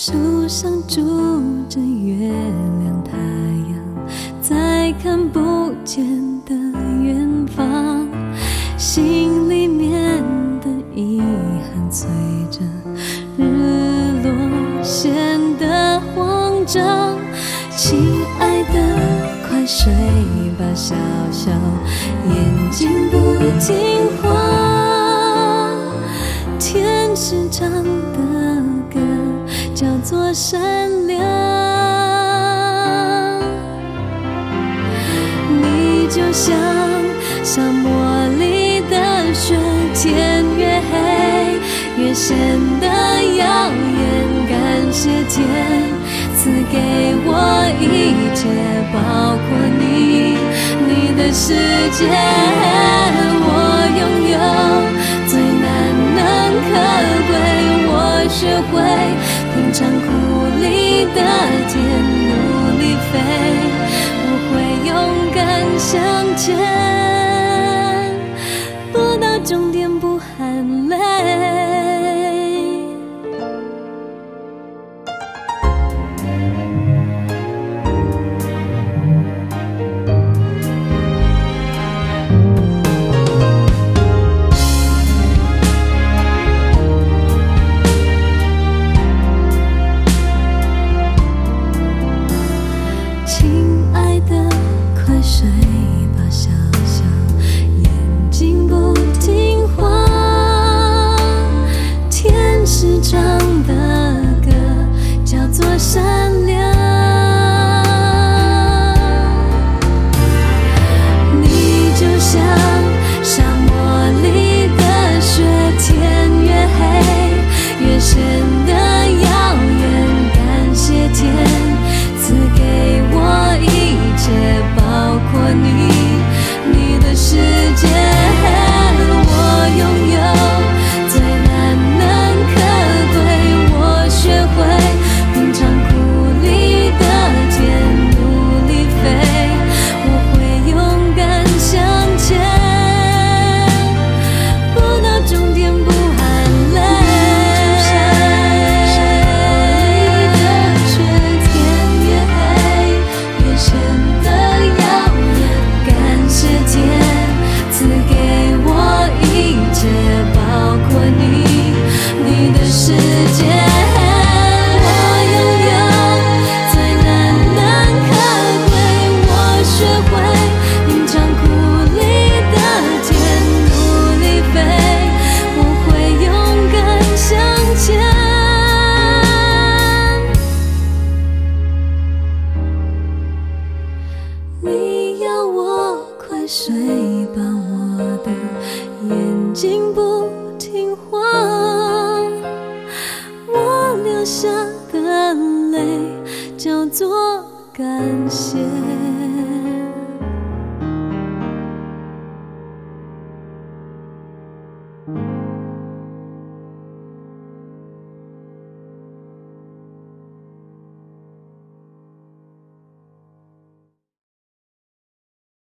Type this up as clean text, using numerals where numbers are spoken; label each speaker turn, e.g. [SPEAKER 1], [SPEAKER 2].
[SPEAKER 1] 树上住着月亮，太阳在看不见的远方，心里面的遗憾随着日落显得慌张。亲爱的，快睡吧，小小眼睛不听话。天使唱的歌叫做善良，你就像沙漠里的雪，天越黑越显得耀眼。感谢天赐给我一切，包括你，你的世界我拥有最难能可贵。我学会品尝苦里的甜，努力飞，我会勇敢向前，不到终点